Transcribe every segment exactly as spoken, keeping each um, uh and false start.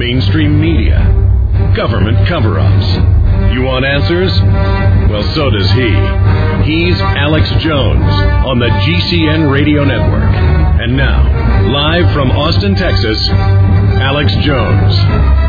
mainstream media, government cover-ups. You want answers? Well, so does he. He's Alex Jones on the G C N Radio Network. And now, live from Austin, Texas, Alex Jones.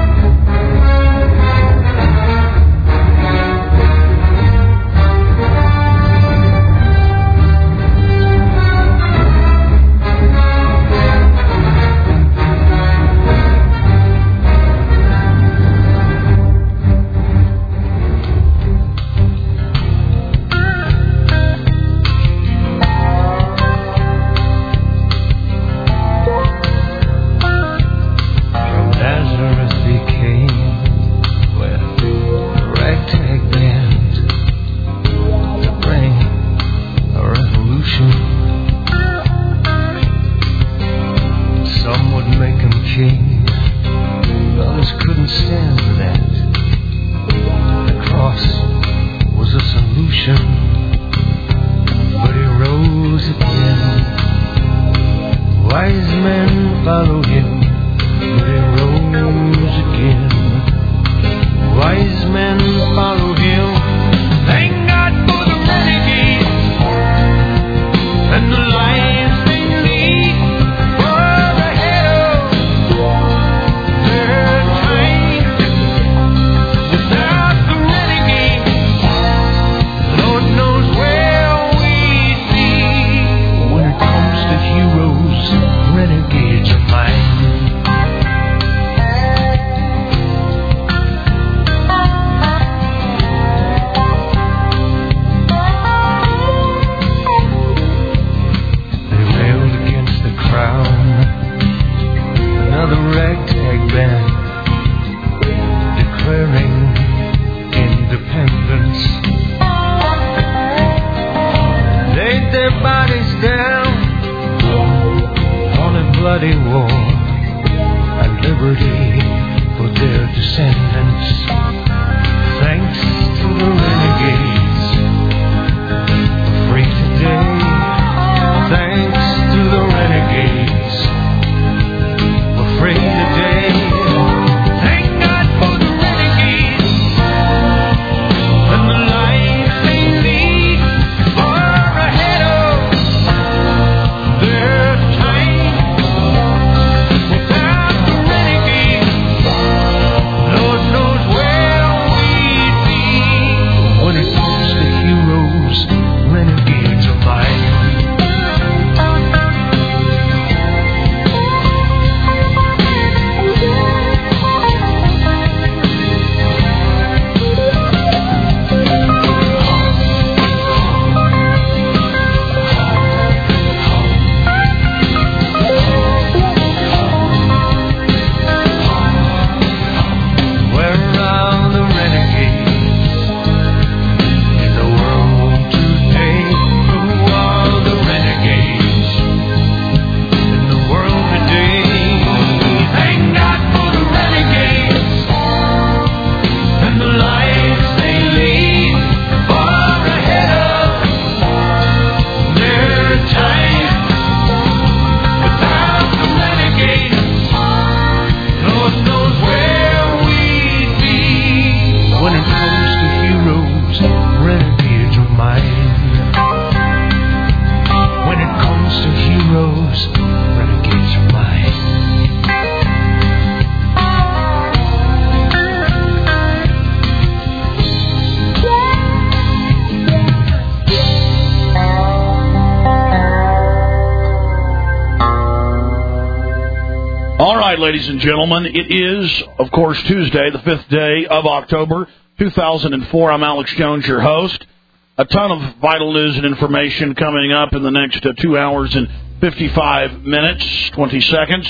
Ladies and gentlemen, it is, of course, Tuesday, the fifth day of October, two thousand four. I'm Alex Jones, your host. A ton of vital news and information coming up in the next uh, two hours and fifty-five minutes, twenty seconds.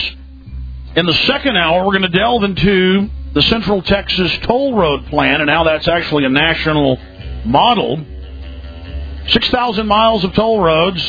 In the second hour, we're going to delve into the Central Texas Toll Road Plan and how that's actually a national model. six thousand miles of toll roads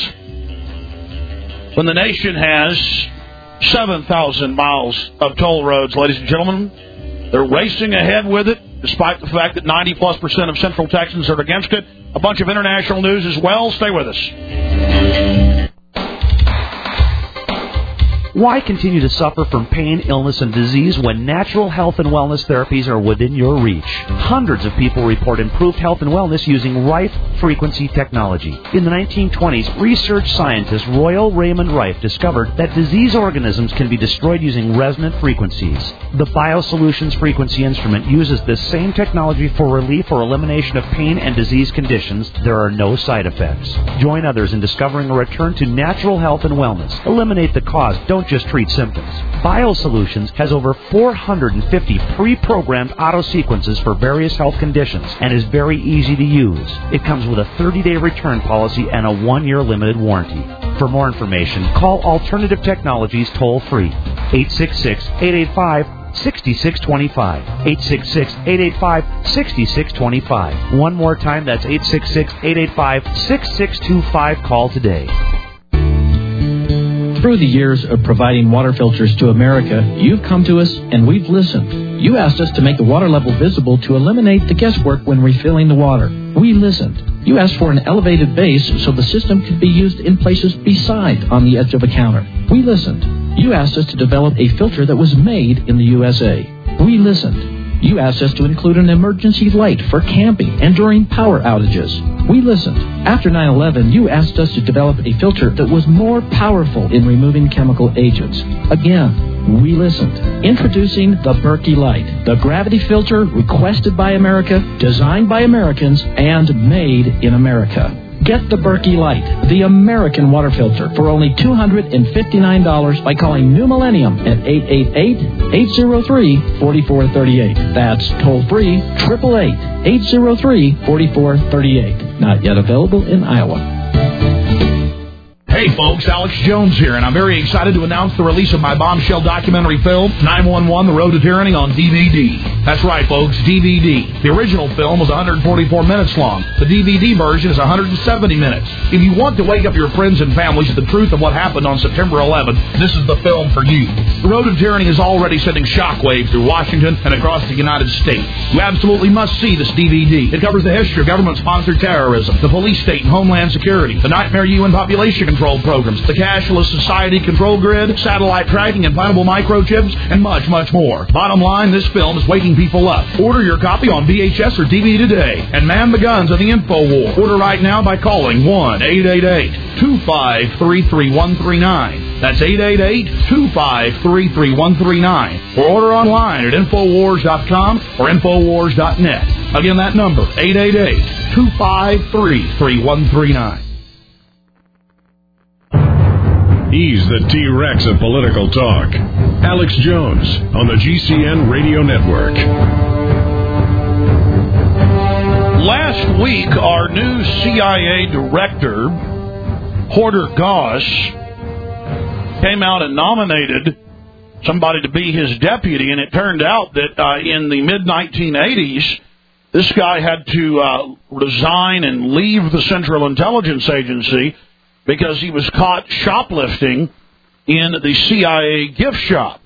when the nation has seven thousand miles of toll roads, ladies and gentlemen. They're racing ahead with it, despite the fact that ninety plus percent of Central Texans are against it. A bunch of international news as well. Stay with us. Why continue to suffer from pain, illness, and disease when natural health and wellness therapies are within your reach? Hundreds of people report improved health and wellness using Rife frequency technology. In the nineteen twenties, research scientist Royal Raymond Rife discovered that disease organisms can be destroyed using resonant frequencies. The BioSolutions frequency instrument uses this same technology for relief or elimination of pain and disease conditions. There are no side effects. Join others in discovering a return to natural health and wellness. Eliminate the cause. Don't just treat symptoms. BioSolutions has over four hundred fifty pre-programmed auto sequences for various health conditions and is very easy to use. It comes with a thirty-day return policy and a one-year limited warranty. For more information, call Alternative Technologies toll-free, eight six six, eight eight five, six six two five, eight six six, eight eight five, six six two five. One more time, that's eight six six, eight eight five, six six two five. Call today. Through the years of providing water filters to America, you've come to us and we've listened. You asked us to make the water level visible to eliminate the guesswork when refilling the water. We listened. You asked for an elevated base so the system could be used in places beside on the edge of a counter. We listened. You asked us to develop a filter that was made in the U S A. We listened. You asked us to include an emergency light for camping and during power outages. We listened. After nine eleven, you asked us to develop a filter that was more powerful in removing chemical agents. Again, we listened. Introducing the Berkey Light, the gravity filter requested by America, designed by Americans, and made in America. Get the Berkey Light, the American water filter, for only two hundred fifty-nine dollars by calling New Millennium at eight eight eight, eight zero three, four four three eight. That's toll-free, eight eight eight, eight zero three, four four three eight. Not yet available in Iowa. Hey folks, Alex Jones here, and I'm very excited to announce the release of my bombshell documentary film, nine one one, The Road to Tyranny, on D V D. That's right, folks, D V D. The original film was one hundred forty-four minutes long. The D V D version is one hundred seventy minutes. If you want to wake up your friends and families to the truth of what happened on September eleventh, this is the film for you. The Road to Tyranny is already sending shockwaves through Washington and across the United States. You absolutely must see this D V D. It covers the history of government-sponsored terrorism, the police state and homeland security, the nightmare U N population control programs, the cashless society control grid, satellite tracking, implantable microchips, and much, much more. Bottom line, this film is waking people up. Order your copy on V H S or D V D today and man the guns of the info war. Order right now by calling one eight eight eight, two five three, three one three nine. That's eight eight eight, two five three, three one three nine. Or order online at infowars dot com or infowars dot net. Again, that number, eight eight eight, two five three, three one three nine. He's the T-Rex of political talk. Alex Jones on the G C N Radio Network. Last week, our new C I A director, Porter Goss, came out and nominated somebody to be his deputy, and it turned out that uh, in the mid nineteen eighties, this guy had to uh, resign and leave the Central Intelligence Agency because he was caught shoplifting in the C I A gift shop.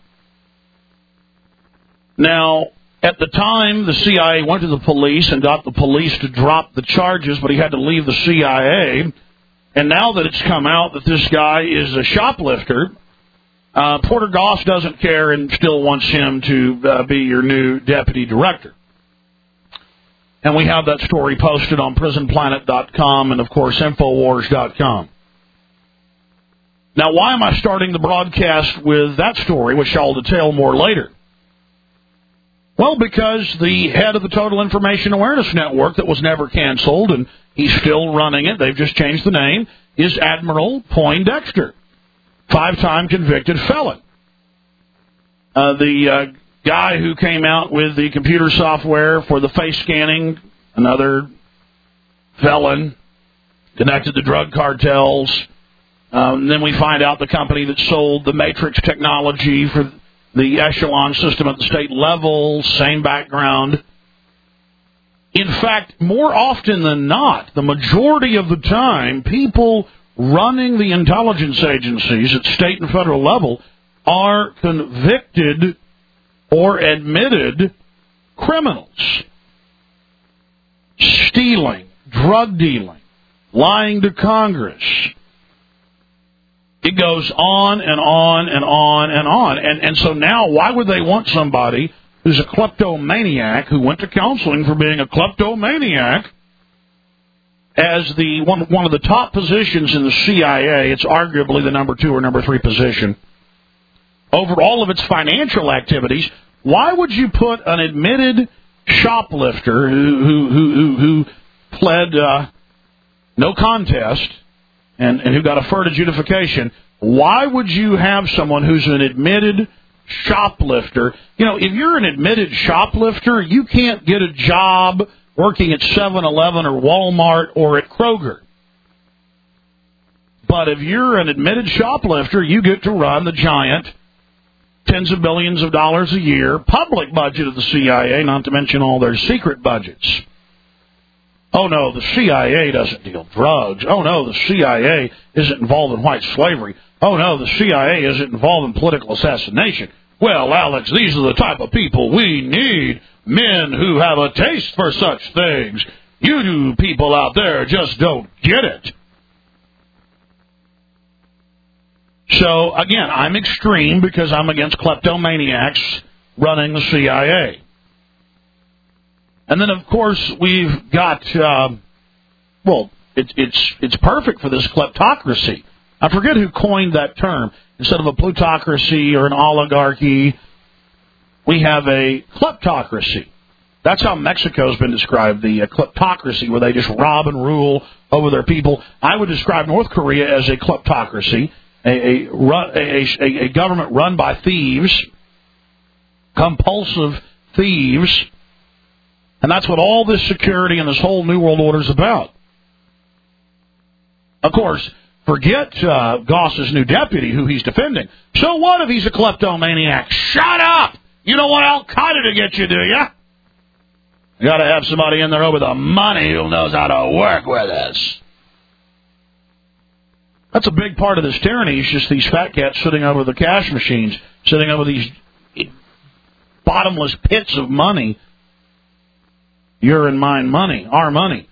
Now, at the time, the C I A went to the police and got the police to drop the charges, but he had to leave the C I A. And now that it's come out that this guy is a shoplifter, uh, Porter Goss doesn't care and still wants him to uh, be your new deputy director. And we have that story posted on prison planet dot com and, of course, infowars dot com. Now, why am I starting the broadcast with that story, which I'll detail more later? Well, because the head of the Total Information Awareness Network that was never canceled, and he's still running it, they've just changed the name, is Admiral Poindexter, five-time convicted felon. Uh, the uh, guy who came out with the computer software for the face scanning, another felon, connected to drug cartels. Um, then we find out the company that sold the Matrix technology for the echelon system at the state level, same background. In fact, more often than not, the majority of the time, people running the intelligence agencies at state and federal level are convicted or admitted criminals. Stealing, drug dealing, lying to Congress, It goes on and on and on and on. And, and so now why would they want somebody who's a kleptomaniac, who went to counseling for being a kleptomaniac, as the one, one of the top positions in the C I A? It's arguably the number two or number three position. Over all of its financial activities, why would you put an admitted shoplifter who who who, who pled uh, no contest and, and who got a deferred adjudication, why would you have someone who's an admitted shoplifter? You know, if you're an admitted shoplifter, you can't get a job working at seven eleven or Walmart or at Kroger. But if you're an admitted shoplifter, you get to run the giant tens of billions of dollars a year public budget of the C I A, not to mention all their secret budgets. Oh, no, the C I A doesn't deal drugs. Oh, no, the C I A isn't involved in white slavery. Oh, no, the C I A isn't involved in political assassination. Well, Alex, these are the type of people we need, men who have a taste for such things. You people out there just don't get it. So, again, I'm extreme because I'm against kleptomaniacs running the C I A. And then, of course, we've got, uh, well, it, it's it's perfect for this kleptocracy. I forget who coined that term. Instead of a plutocracy or an oligarchy, we have a kleptocracy. That's how Mexico's been described, the uh, kleptocracy, where they just rob and rule over their people. I would describe North Korea as a kleptocracy. A, a, a, a government run by thieves, compulsive thieves, and that's what all this security and this whole New World Order is about. Of course, forget uh, Goss's new deputy, who he's defending. So what if he's a kleptomaniac? Shut up! You don't want Al-Qaeda to get you, do you? You got to have somebody in there with the money who knows how to work with us. That's a big part of this tyranny. It's just these fat cats sitting over the cash machines, sitting over these bottomless pits of money. Your and mine money, our money.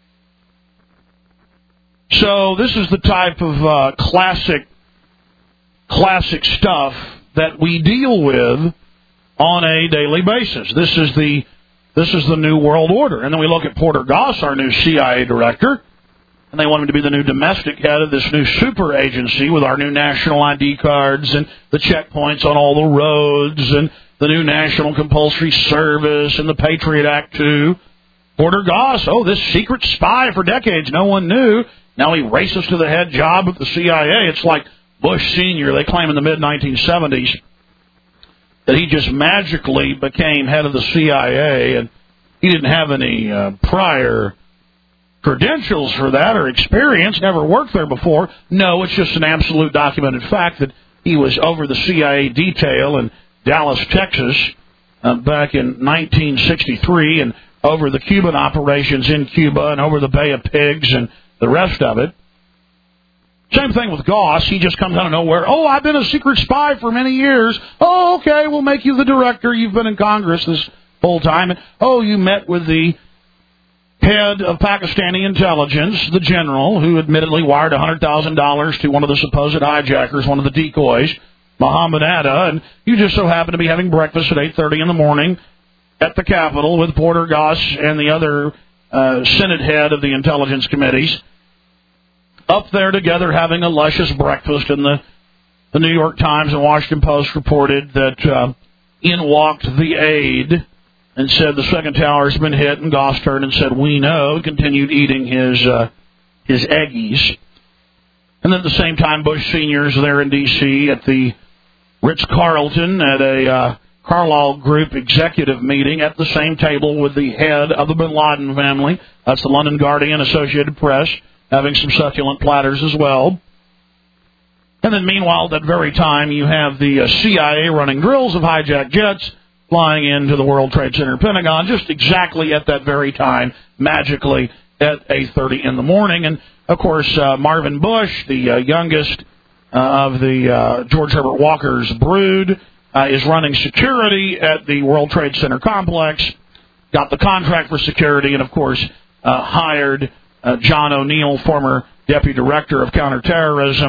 So this is the type of uh, classic, classic stuff that we deal with on a daily basis. This is the this is the New World Order. And then we look at Porter Goss, our new C I A director. And they want him to be the new domestic head of this new super agency with our new national I D cards and the checkpoints on all the roads and the new national compulsory service and the Patriot Act two. Porter Goss, oh, this secret spy for decades, no one knew. Now he races to the head job of the C I A. It's like Bush Senior, they claim in the mid nineteen seventies, that he just magically became head of the C I A, and he didn't have any uh, prior credentials for that or experience, never worked there before. No, it's just an absolute documented fact that he was over the C I A detail in Dallas, Texas, uh, back in nineteen sixty-three, and over the Cuban operations in Cuba and over the Bay of Pigs and the rest of it. Same thing with Goss. He just comes out of nowhere. Oh, I've been a secret spy for many years. Oh, okay, we'll make you the director. You've been in Congress this whole time. And, oh, you met with the head of Pakistani intelligence, the general, who admittedly wired one hundred thousand dollars to one of the supposed hijackers, one of the decoys, Mohammed Atta, and you just so happen to be having breakfast at eight thirty in the morning at the Capitol with Porter Goss and the other uh, Senate head of the intelligence committees, up there together having a luscious breakfast. And the, the New York Times and Washington Post reported that uh, in walked the aide and said the second tower's been hit, and Goss turned and said, we know, and continued eating his uh, his eggies. And then at the same time, Bush Senior's there in D C at the Ritz-Carlton at a uh, Carlyle Group executive meeting at the same table with the head of the Bin Laden family. That's the London Guardian, Associated Press, having some succulent platters as well. And then meanwhile, at that very time, you have the uh, C I A running drills of hijacked jets flying into the World Trade Center Pentagon just exactly at that very time, magically at eight thirty in the morning. And, of course, uh, Marvin Bush, the uh, youngest uh, of the uh, George Herbert Walker's brood, uh, is running security at the World Trade Center complex, got the contract for security, and, of course, uh, hired uh, John O'Neill, former deputy director of counterterrorism,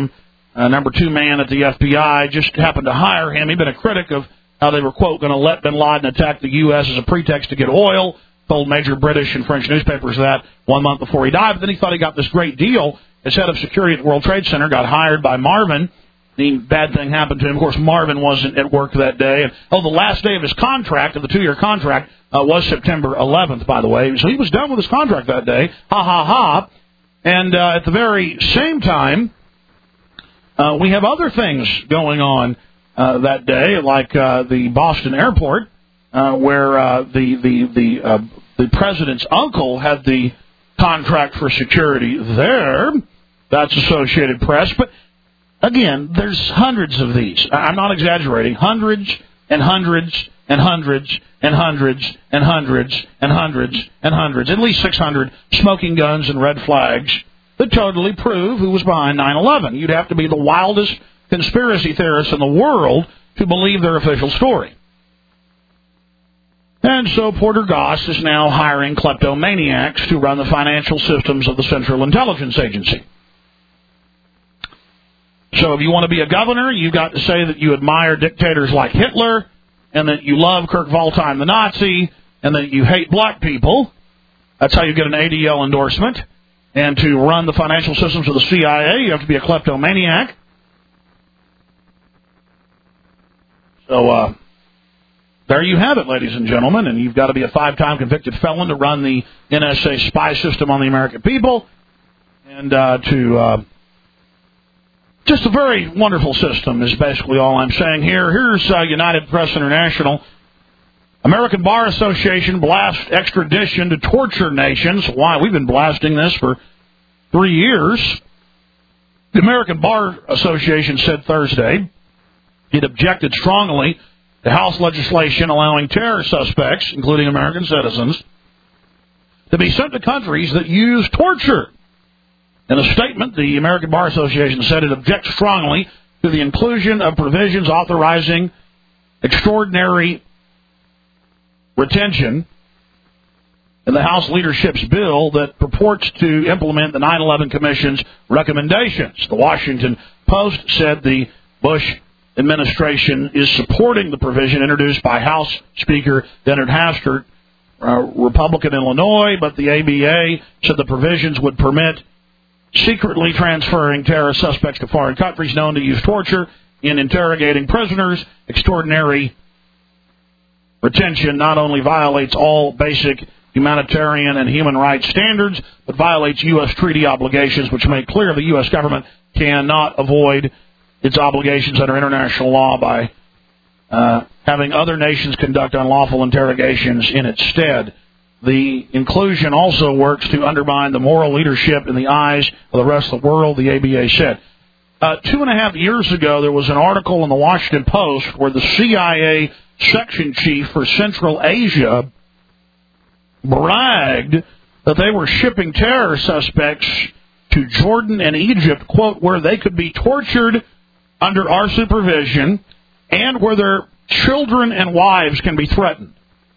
uh, number two man at the F B I, just happened to hire him. He'd been a critic of how they were, quote, going to let bin Laden attack the U S as a pretext to get oil. Told major British and French newspapers that one month before he died. But then he thought he got this great deal. His head of security at the World Trade Center got hired by Marvin. The bad thing happened to him. Of course, Marvin wasn't at work that day. And, oh, the last day of his contract, of the two-year contract, uh, was September eleventh, by the way. So he was done with his contract that day. Ha, ha, ha. And uh, at the very same time, uh, we have other things going on uh, that day, like uh, the Boston airport, uh, where uh, the the the, uh, the president's uncle had the contract for security there. That's Associated Press. But, again, there's hundreds of these. I'm not exaggerating. Hundreds and hundreds and hundreds and hundreds and hundreds and hundreds and hundreds, at least six hundred smoking guns and red flags that totally prove who was behind nine eleven. You'd have to be the wildest conspiracy theorists in the world to believe their official story. And so Porter Goss is now hiring kleptomaniacs to run the financial systems of the Central Intelligence Agency. So if you want to be a governor, you've got to say that you admire dictators like Hitler, and that you love Kurt Waldheim the Nazi, and that you hate black people. That's how you get an A D L endorsement. And to run the financial systems of the C I A, you have to be a kleptomaniac. So uh, there you have it, ladies and gentlemen. And you've got to be a five-time convicted felon to run the N S A spy system on the American people. And uh, to... Uh, Just a very wonderful system is basically all I'm saying here. Here's uh, United Press International. American Bar Association blasts extradition to torture nations. Why? We've been blasting this for three years. The American Bar Association said Thursday it objected strongly to House legislation allowing terror suspects, including American citizens, to be sent to countries that use torture. In a statement, the American Bar Association said it objects strongly to the inclusion of provisions authorizing extraordinary retention in the House leadership's bill that purports to implement the nine eleven Commission's recommendations. The Washington Post said the Bush administration is supporting the provision introduced by House Speaker Leonard Hastert, uh, Republican Illinois, but the A B A said the provisions would permit secretly transferring terrorist suspects to foreign countries known to use torture in interrogating prisoners. Extraordinary retention not only violates all basic humanitarian and human rights standards, but violates U S treaty obligations, which make clear the U S government cannot avoid its obligations under international law by uh, having other nations conduct unlawful interrogations in its stead. The inclusion also works to undermine the moral leadership in the eyes of the rest of the world, the A B A said. Uh, two and a half years ago, there was an article in the Washington Post where the C I A section chief for Central Asia bragged that they were shipping terror suspects to Jordan and Egypt, quote, where they could be tortured under our supervision and where their children and wives can be threatened.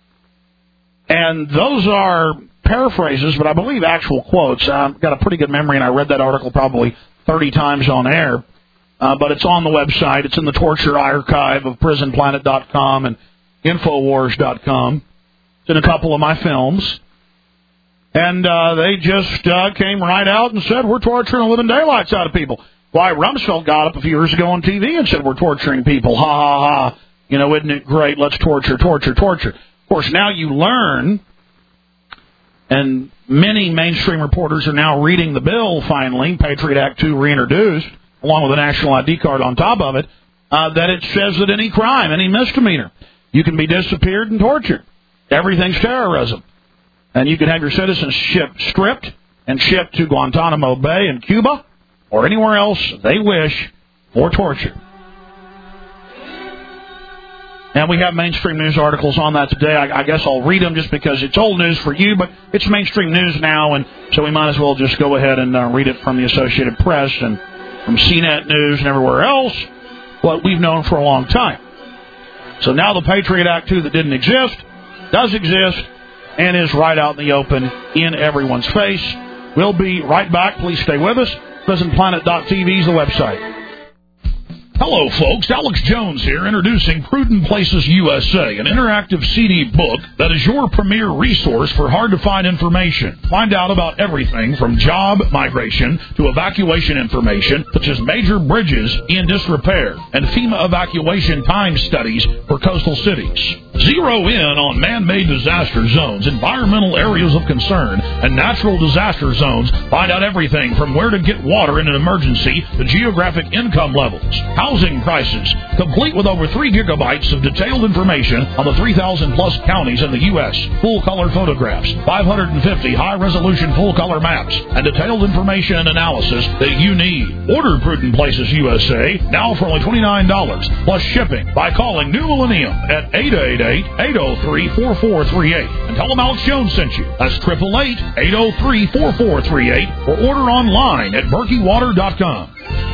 And those are paraphrases, but I believe actual quotes. I've got a pretty good memory, and I read that article probably thirty times on air. Uh, but it's on the website. It's in the torture archive of prison planet dot com and infowars dot com. It's in a couple of my films. And uh, they just uh, came right out and said, we're torturing the living daylights out of people. Why, Rumsfeld got up a few years ago on T V and said, we're torturing people. Ha, ha, ha. You know, isn't it great? Let's torture, torture, torture. Of course, now you learn, and many mainstream reporters are now reading the bill, finally, Patriot Act two reintroduced, along with a national I D card on top of it, uh, that it says that any crime, any misdemeanor, you can be disappeared and tortured. Everything's terrorism. And you can have your citizenship stripped and shipped to Guantanamo Bay in Cuba or anywhere else they wish for torture. And we have mainstream news articles on that today. I, I guess I'll read them just because it's old news for you, but it's mainstream news now, and so we might as well just go ahead and uh, read it from the Associated Press and from C net News and everywhere else, what we've known for a long time. So now the Patriot Act two that didn't exist does exist and is right out in the open in everyone's face. We'll be right back. Please stay with us. prison planet dot T V is the website. Hello, folks. Alex Jones here, introducing Prudent Places U S A, an interactive C D book that is your premier resource for hard-to-find information. Find out about everything from job migration to evacuation information, such as major bridges in disrepair and FEMA evacuation time studies for coastal cities. Zero in on man-made disaster zones, environmental areas of concern, and natural disaster zones. Find out everything from where to get water in an emergency to geographic income levels, housing prices, complete with over three gigabytes of detailed information on the three thousand plus counties in the U S, full-color photographs, five hundred fifty high-resolution full-color maps, and detailed information and analysis that you need. Order Prudent Places U S A now for only twenty-nine dollars plus shipping by calling New Millennium at eight eight eight, eight oh three, four four three eight and tell them Alex Jones sent you. That's eight eight eight, eight oh three, four four three eight or order online at berkey water dot com.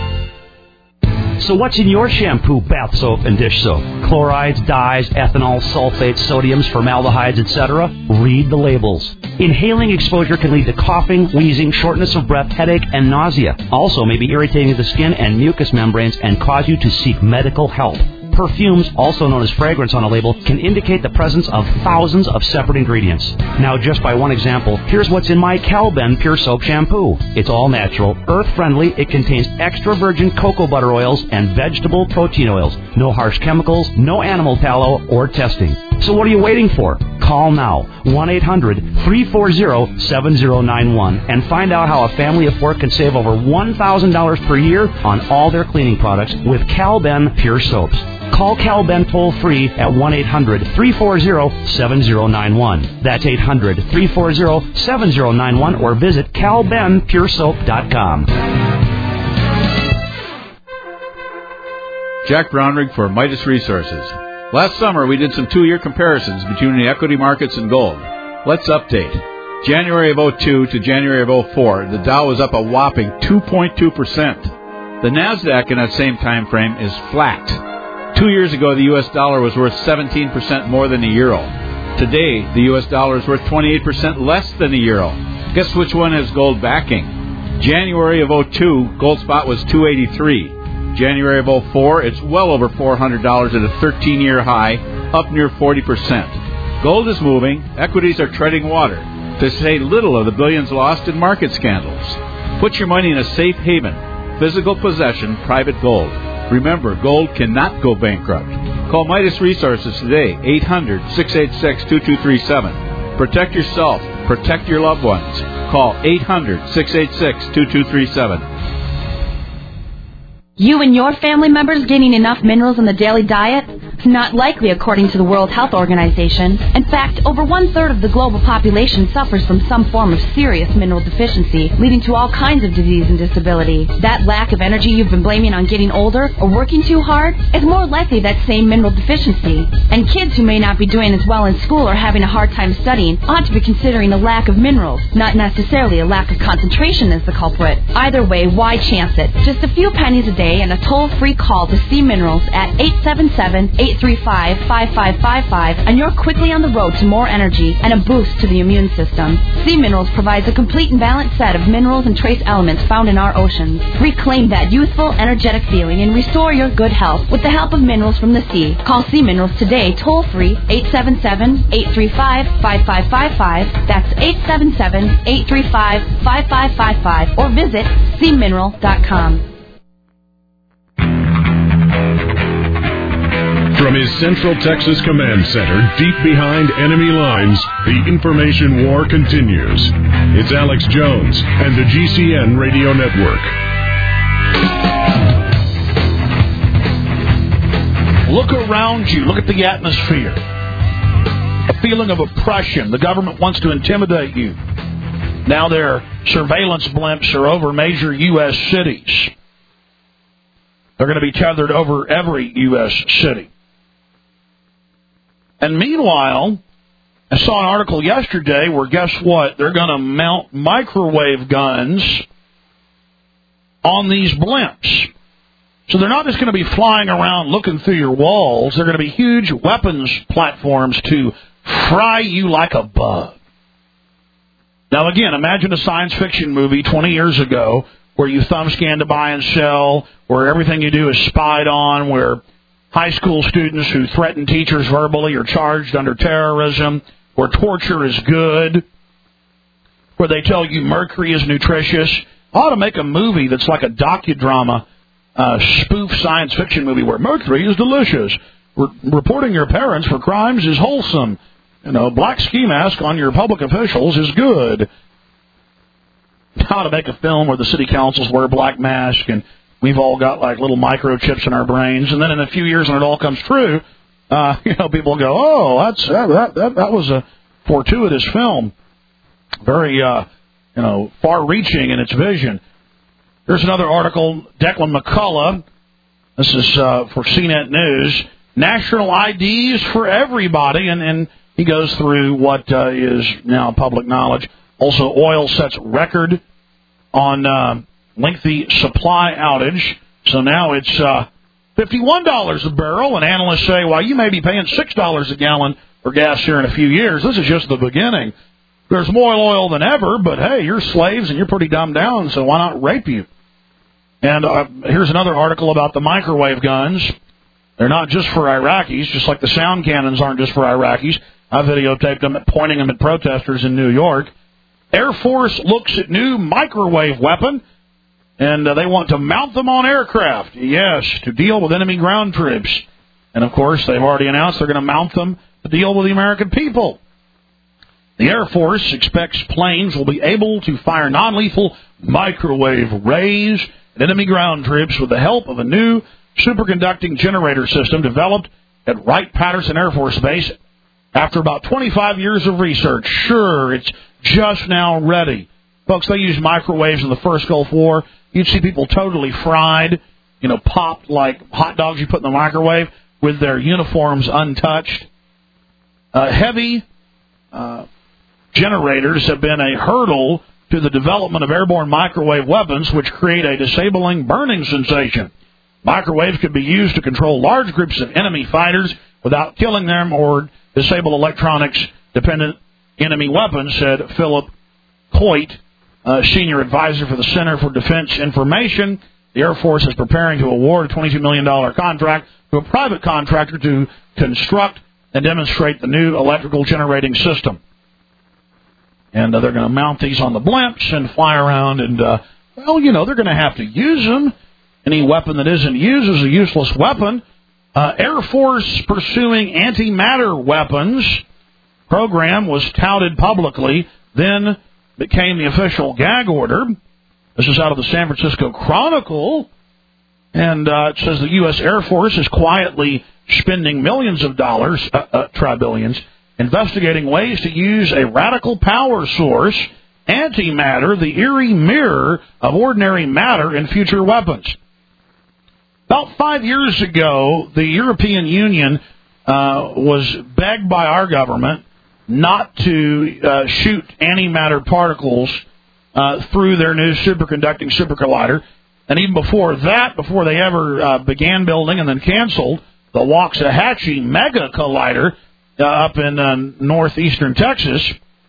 So what's in your shampoo, bath soap, and dish soap? Chlorides, dyes, ethanol, sulfates, sodiums, formaldehydes, et cetera? Read the labels. Inhaling exposure can lead to coughing, wheezing, shortness of breath, headache, and nausea. Also may be irritating to the skin and mucous membranes and cause you to seek medical help. Perfumes, also known as fragrance on a label, can indicate the presence of thousands of separate ingredients. Now, just by one example, here's what's in my Calben Pure Soap Shampoo. It's all natural, earth-friendly. It contains extra virgin cocoa butter oils and vegetable protein oils. No harsh chemicals, no animal tallow or testing. So what are you waiting for? Call now, one eight hundred, three four zero, seven zero nine one, and find out how a family of four can save over one thousand dollars per year on all their cleaning products with Calben Pure Soaps. Call Calben toll-free at one eight hundred, three four zero, seven zero nine one. That's eight hundred, three four zero, seven zero nine one or visit cal ben pure soap dot com. Jack Brownrigg for Midas Resources. Last summer, we did some two-year comparisons between the equity markets and gold. Let's update. January of oh two to January of oh four, the Dow was up a whopping two point two percent. The NASDAQ in that same time frame is flat. Two years ago, the U S dollar was worth seventeen percent more than the euro. Today, the U S dollar is worth twenty-eight percent less than the euro. Guess which one has gold backing? January of oh two, gold spot was two eighty-three. January of oh four, it's well over four hundred dollars at a thirteen-year high, up near forty percent. Gold is moving, equities are treading water, to say little of the billions lost in market scandals. Put your money in a safe haven, physical possession, private gold. Remember, gold cannot go bankrupt. Call Midas Resources today, eight hundred, six eight six, two two three seven. Protect yourself, protect your loved ones. Call eight hundred, six eight six, two two three seven. You and your family members getting enough minerals in the daily diet? Not likely, according to the World Health Organization. In fact, over one-third of the global population suffers from some form of serious mineral deficiency, leading to all kinds of disease and disability. That lack of energy you've been blaming on getting older or working too hard is more likely that same mineral deficiency. And kids who may not be doing as well in school or having a hard time studying ought to be considering a lack of minerals, not necessarily a lack of concentration as the culprit. Either way, why chance it? Just a few pennies a day and a toll-free call to C Minerals at eight seven seven, eight three five, five five five five, and you're quickly on the road to more energy and a boost to the immune system. C Minerals provides a complete and balanced set of minerals and trace elements found in our oceans. Reclaim that youthful, energetic feeling and restore your good health with the help of minerals from the sea. Call C Minerals today, toll-free, eight seven seven, eight three five, five five five five. That's eight seven seven, eight three five, five five five five, or visit c mineral dot com. From his Central Texas Command Center, deep behind enemy lines, the information war continues. It's Alex Jones and the G C N Radio Network. Look around you. Look at the atmosphere. A feeling of oppression. The government wants to intimidate you. Now their surveillance blimps are over major U S cities. They're going to be tethered over every U S city. And meanwhile, I saw an article yesterday where, guess what? They're going to mount microwave guns on these blimps. So they're not just going to be flying around looking through your walls. They're going to be huge weapons platforms to fry you like a bug. Now, again, imagine a science fiction movie twenty years ago where you thumb scan to buy and sell, where everything you do is spied on, where high school students who threaten teachers verbally are charged under terrorism, where torture is good, where they tell you mercury is nutritious. I ought to make a movie that's like a docudrama, uh, spoof science fiction movie where mercury is delicious. Re- reporting your parents for crimes is wholesome. You know, black ski mask on your public officials is good. How to make a film where the city councils wear black masks and we've all got like little microchips in our brains, and then in a few years when it all comes true, uh, you know, people go, "Oh, that's that that that was a fortuitous film, very uh, you know, far-reaching in its vision." There's another article, Declan McCullough. This is uh, for C net News. National I Ds for everybody, and, and he goes through what uh, is now public knowledge. Also, oil sets record on uh, lengthy supply outage. So now it's uh, fifty-one dollars a barrel, and analysts say, well, you may be paying six dollars a gallon for gas here in a few years. This is just the beginning. There's more oil than ever, but, hey, you're slaves and you're pretty dumbed down, so why not rape you? And uh, here's another article about the microwave guns. They're not just for Iraqis, just like the sound cannons aren't just for Iraqis. I videotaped them at pointing them at protesters in New York. Air Force looks at new microwave weapon, and uh, they want to mount them on aircraft. Yes, to deal with enemy ground troops. And, of course, they've already announced they're going to mount them to deal with the American people. The Air Force expects planes will be able to fire non-lethal microwave rays at enemy ground troops with the help of a new superconducting generator system developed at Wright-Patterson Air Force Base after about twenty-five years of research. Sure, it's just now ready. Folks, they used microwaves in the first Gulf War. You'd see people totally fried, you know, popped like hot dogs you put in the microwave with their uniforms untouched. Uh, heavy uh, generators have been a hurdle to the development of airborne microwave weapons, which create a disabling burning sensation. Microwaves could be used to control large groups of enemy fighters without killing them or disable electronics-dependent enemy weapons, said Philip Coit, uh, senior advisor for the Center for Defense Information. The Air Force is preparing to award a twenty-two million dollars contract to a private contractor to construct and demonstrate the new electrical generating system. And uh, they're going to mount these on the blimps and fly around, and, uh, well, you know, they're going to have to use them. Any weapon that isn't used is a useless weapon. Uh, Air Force pursuing antimatter weapons program was touted publicly, then became the official gag order. This is out of the San Francisco Chronicle, and uh, it says the U S Air Force is quietly spending millions of dollars, uh, uh, tri-billions, investigating ways to use a radical power source, antimatter, the eerie mirror of ordinary matter in future weapons. About five years ago, the European Union uh, was begged by our government not to uh, shoot antimatter particles uh, through their new superconducting supercollider. And even before that, before they ever uh, began building and then canceled the Waxahachie Mega Collider uh, up in uh, northeastern Texas,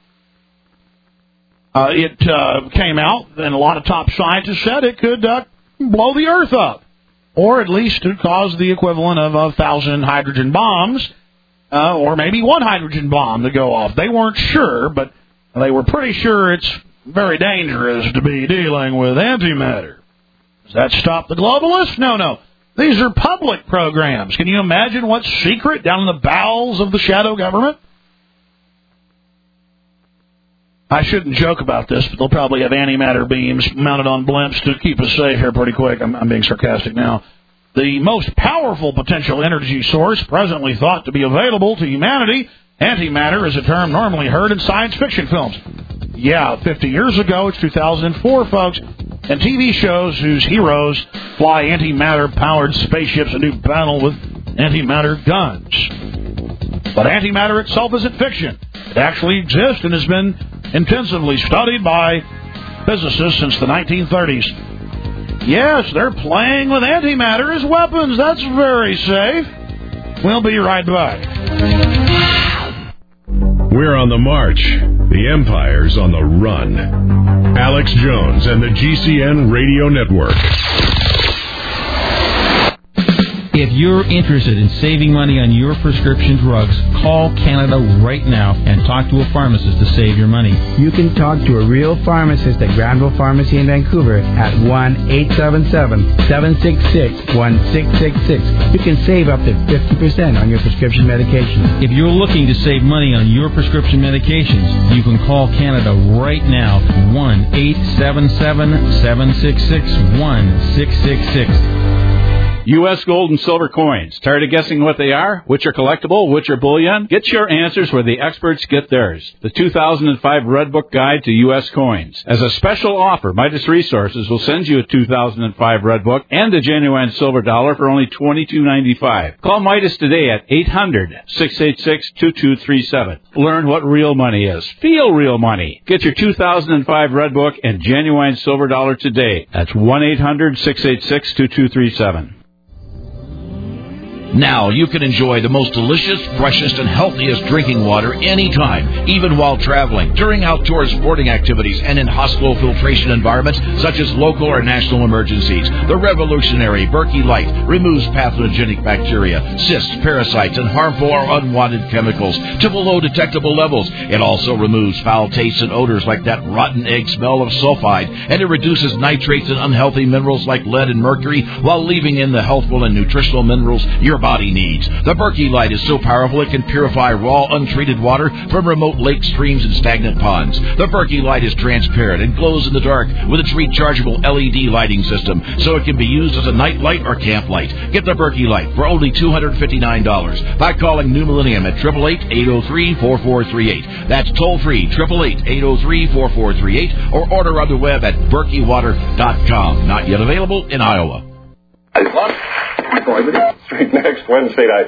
uh, it uh, came out, and a lot of top scientists said it could uh, blow the Earth up, or at least to cause the equivalent of a thousand hydrogen bombs, uh, or maybe one hydrogen bomb to go off. They weren't sure, but they were pretty sure it's very dangerous to be dealing with antimatter. Does that stop the globalists? No, no. These are public programs. Can you imagine what's secret down in the bowels of the shadow government? I shouldn't joke about this, but they'll probably have antimatter beams mounted on blimps to keep us safe here pretty quick. I'm, I'm being sarcastic now. The most powerful potential energy source presently thought to be available to humanity, antimatter is a term normally heard in science fiction films. Yeah, fifty years ago, it's two thousand four, folks, and T V shows whose heroes fly antimatter-powered spaceships into battle with antimatter guns. But antimatter itself isn't fiction. It actually exists and has been intensively studied by physicists since the nineteen thirties. Yes, they're playing with antimatter as weapons. That's very safe. We'll be right back. We're on the march. The the empire's on the run. Alex Jones and the G C N Radio Network. If you're interested in saving money on your prescription drugs, call Canada right now and talk to a pharmacist to save your money. You can talk to a real pharmacist at Granville Pharmacy in Vancouver at one eight seven seven, seven six six, one six six six. You can save up to fifty percent on your prescription medications. If you're looking to save money on your prescription medications, you can call Canada right now, one eight seven seven, seven six six, one six six six. U S gold and silver coins. Tired of guessing what they are? Which are collectible? Which are bullion? Get your answers where the experts get theirs. The two thousand five Red Book Guide to U S Coins. As a special offer, Midas Resources will send you a two thousand five Red Book and a genuine silver dollar for only twenty-two ninety-five. Call Midas today at eight hundred, six eight six, two two three seven. Learn what real money is. Feel real money. Get your two thousand five Red Book and genuine silver dollar today. That's one eight hundred, six eight six, two two three seven. Now you can enjoy the most delicious, freshest, and healthiest drinking water anytime, even while traveling, during outdoor sporting activities, and in hospital filtration environments such as local or national emergencies. The revolutionary Berkey Light removes pathogenic bacteria, cysts, parasites, and harmful or unwanted chemicals to below detectable levels. It also removes foul tastes and odors like that rotten egg smell of sulfide, and it reduces nitrates and unhealthy minerals like lead and mercury while leaving in the healthful and nutritional minerals your body needs. The Berkey Light is so powerful it can purify raw, untreated water from remote lakes, streams, and stagnant ponds. The Berkey Light is transparent and glows in the dark with its rechargeable L E D lighting system, so it can be used as a night light or camp light. Get the Berkey Light for only two hundred fifty-nine dollars by calling New Millennium at eight eight eight, eight oh three, four four three eight. That's toll-free, eight eight eight, eight oh three, four four three eight, or order on the web at berkey water dot com. Not yet available in Iowa. Street next Wednesday night.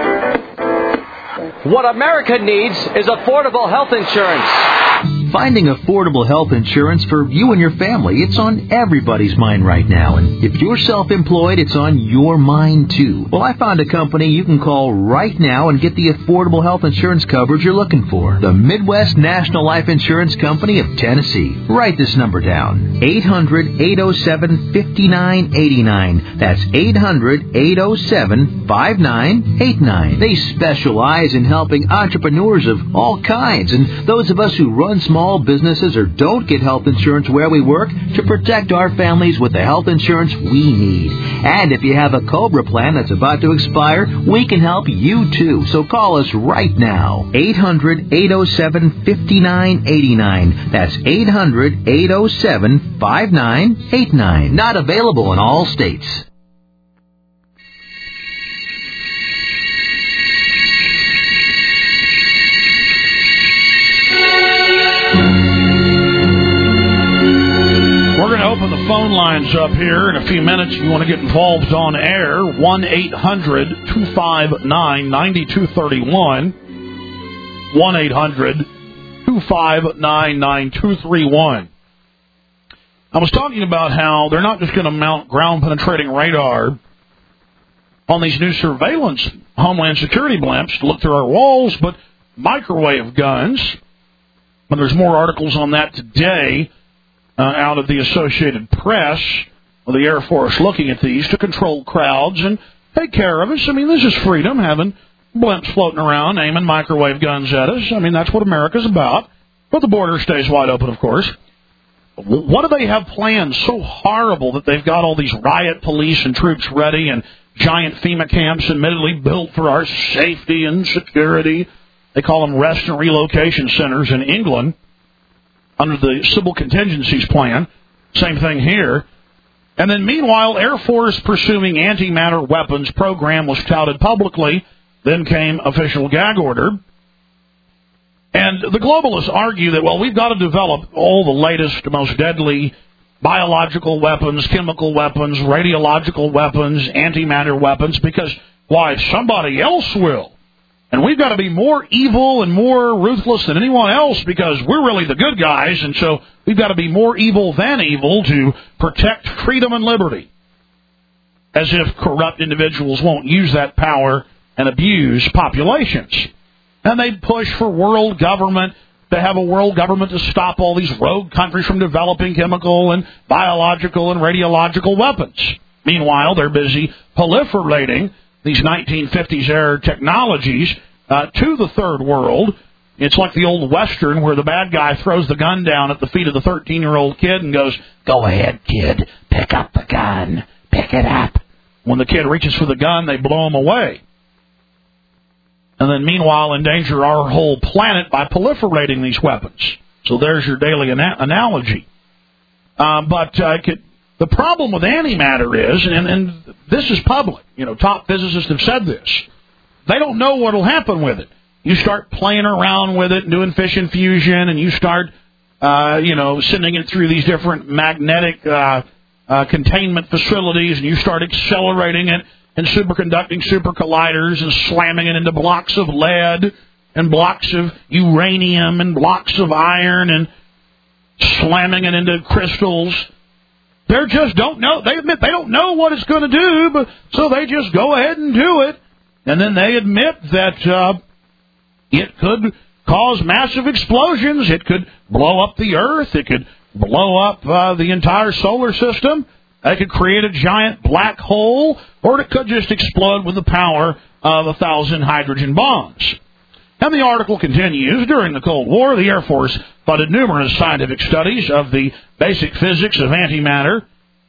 What America needs is affordable health insurance. Finding affordable health insurance for you and your family, it's on everybody's mind right now. And if you're self-employed, it's on your mind too. Well, I found a company you can call right now and get the affordable health insurance coverage you're looking for. The Midwest National Life Insurance Company of Tennessee. Write this number down. eight hundred, eight oh seven, five nine eight nine. That's eight hundred, eight oh seven, five nine eight nine. They specialize in helping entrepreneurs of all kinds and those of us who run small businesses or don't get health insurance where we work to protect our families with the health insurance we need. And if you have a COBRA plan that's about to expire, we can help you too. So call us right now. eight hundred, eight oh seven, five nine eight nine. That's eight hundred, eight oh seven, five nine eight nine. Not available in all states. We're going to open the phone lines up here in a few minutes. If you want to get involved on air, one eight hundred, two five nine, nine two three one. one eight hundred, two five nine, nine two three one. I was talking about how they're not just going to mount ground-penetrating radar on these new surveillance Homeland Security blimps to look through our walls, but microwave guns. And there's more articles on that today. Uh, out of the Associated Press, with the Air Force looking at these to control crowds and take care of us. I mean, this is freedom, having blimps floating around, aiming microwave guns at us. I mean, that's what America's about. But the border stays wide open, of course. What do they have planned so horrible that they've got all these riot police and troops ready and giant FEMA camps admittedly built for our safety and security? They call them rest and relocation centers in England, under the Civil Contingencies Plan. Same thing here. And then meanwhile, Air Force pursuing antimatter weapons program was touted publicly. Then came official gag order. And the globalists argue that, well, we've got to develop all the latest, most deadly biological weapons, chemical weapons, radiological weapons, antimatter weapons, because, why, somebody else will. And we've got to be more evil and more ruthless than anyone else because we're really the good guys, and so we've got to be more evil than evil to protect freedom and liberty. As if corrupt individuals won't use that power and abuse populations. And they push for world government to have a world government to stop all these rogue countries from developing chemical and biological and radiological weapons. Meanwhile, they're busy proliferating these nineteen fifties-era technologies uh, to the third world. It's like the old Western where the bad guy throws the gun down at the feet of the thirteen-year-old kid and goes, "Go ahead, kid, pick up the gun, pick it up." When the kid reaches for the gun, they blow him away. And then meanwhile endanger our whole planet by proliferating these weapons. So there's your daily ana- analogy. Uh, but uh, could, the problem with antimatter is, and, and this is public, you know, top physicists have said this, they don't know what will happen with it. You start playing around with it, doing fission fusion, and you start, uh, you know, sending it through these different magnetic uh, uh, containment facilities, and you start accelerating it in superconducting super colliders and slamming it into blocks of lead and blocks of uranium and blocks of iron and slamming it into crystals. They just don't know. They admit they don't know what it's going to do, but so they just go ahead and do it. And then they admit that uh, it could cause massive explosions. It could blow up the Earth. It could blow up uh, the entire solar system. It could create a giant black hole, or it could just explode with the power of a thousand hydrogen bombs. And the article continues, during the Cold War, the Air Force funded numerous scientific studies of the basic physics of antimatter.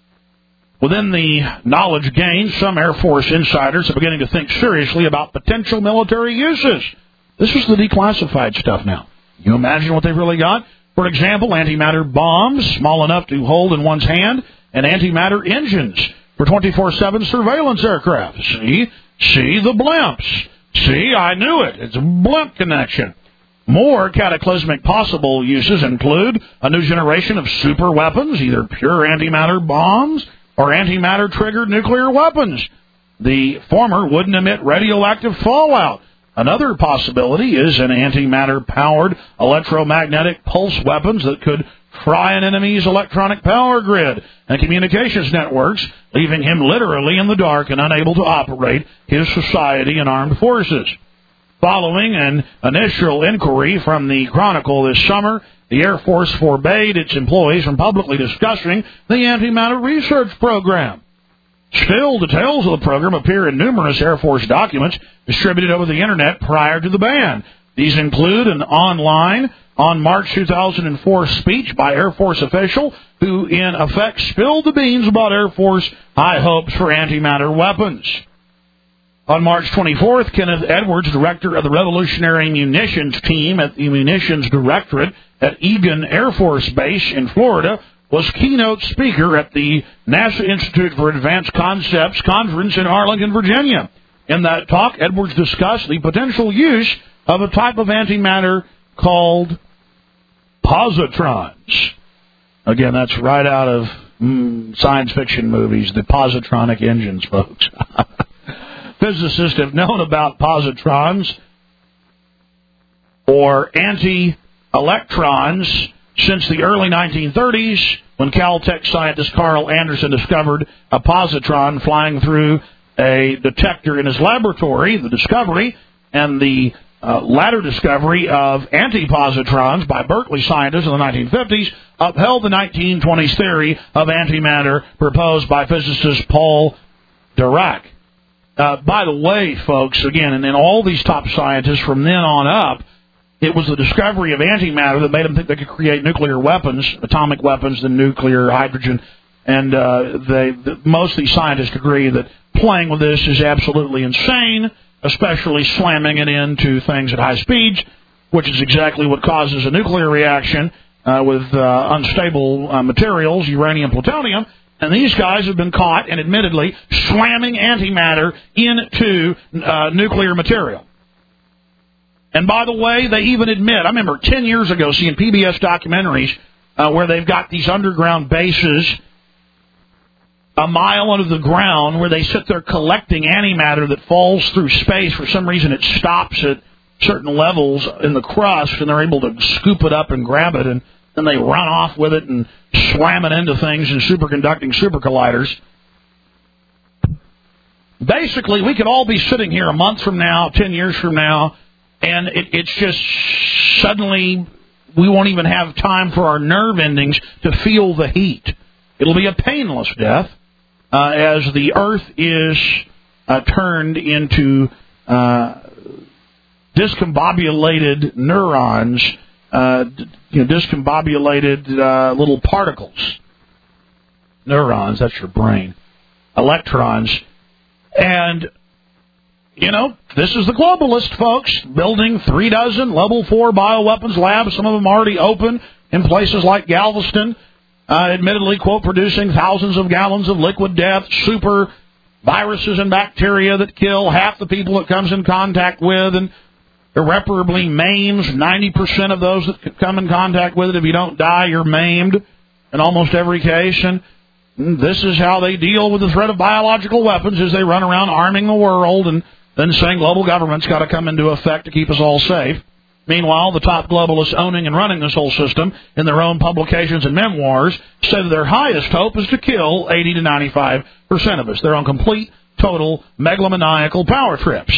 Within the knowledge gained, some Air Force insiders are beginning to think seriously about potential military uses. This is the declassified stuff now. You imagine what they've really got? For example, antimatter bombs, small enough to hold in one's hand, and antimatter engines for twenty-four seven surveillance aircraft. See? See the blimps. See, I knew it. It's a blimp connection. More cataclysmic possible uses include a new generation of super weapons, either pure antimatter bombs or antimatter-triggered nuclear weapons. The former wouldn't emit radioactive fallout. Another possibility is an antimatter-powered electromagnetic pulse weapons that could fry an enemy's electronic power grid and communications networks, leaving him literally in the dark and unable to operate his society and armed forces. Following an initial inquiry from the Chronicle this summer, the Air Force forbade its employees from publicly discussing the antimatter research program. Still, details of the program appear in numerous Air Force documents distributed over the Internet prior to the ban. These include an online, on March two thousand four speech by Air Force official who, in effect, spilled the beans about Air Force high hopes for antimatter weapons. On March twenty-fourth, Kenneth Edwards, director of the Revolutionary Munitions Team at the Munitions Directorate at Egan Air Force Base in Florida, was keynote speaker at the NASA Institute for Advanced Concepts Conference in Arlington, Virginia. In that talk, Edwards discussed the potential use of a type of antimatter called positrons. Again, that's right out of mm, science fiction movies, the positronic engines, folks. Physicists have known about positrons or anti-electrons since the early nineteen thirties, when Caltech scientist Carl Anderson discovered a positron flying through a detector in his laboratory. The discovery and the uh, latter discovery of antipositrons by Berkeley scientists in the nineteen fifties upheld the nineteen twenties theory of antimatter proposed by physicist Paul Dirac. Uh, by the way, folks, again, and then all these top scientists from then on up, it was the discovery of antimatter that made them think they could create nuclear weapons, atomic weapons, and nuclear hydrogen. And uh, they, the, most of these scientists agree that playing with this is absolutely insane, especially slamming it into things at high speeds, which is exactly what causes a nuclear reaction uh, with uh, unstable uh, materials, uranium, plutonium. And these guys have been caught, and admittedly, slamming antimatter into uh, nuclear material. And by the way, they even admit, I remember ten years ago seeing P B S documentaries uh, where they've got these underground bases a mile under the ground where they sit there collecting antimatter that falls through space. For some reason, it stops at certain levels in the crust, and they're able to scoop it up and grab it, and then they run off with it and slam it into things in superconducting supercolliders. Basically, we could all be sitting here a month from now, ten years from now, and it, it's just suddenly we won't even have time for our nerve endings to feel the heat. It'll be a painless death uh, as the earth is uh, turned into uh, discombobulated neurons, uh, you know, discombobulated uh, little particles. Neurons, that's your brain. Electrons. And, you know, this is the globalist, folks, building three dozen level four bioweapons labs, some of them already open in places like Galveston, uh, admittedly, quote, producing thousands of gallons of liquid death, super viruses and bacteria that kill half the people it comes in contact with and irreparably maims ninety percent of those that come in contact with it. If you don't die, you're maimed in almost every case. And this is how they deal with the threat of biological weapons, as they run around arming the world and then saying global government's got to come into effect to keep us all safe. Meanwhile, the top globalists owning and running this whole system in their own publications and memoirs say that their highest hope is to kill eighty to ninety-five percent of us. They're on complete, total, megalomaniacal power trips.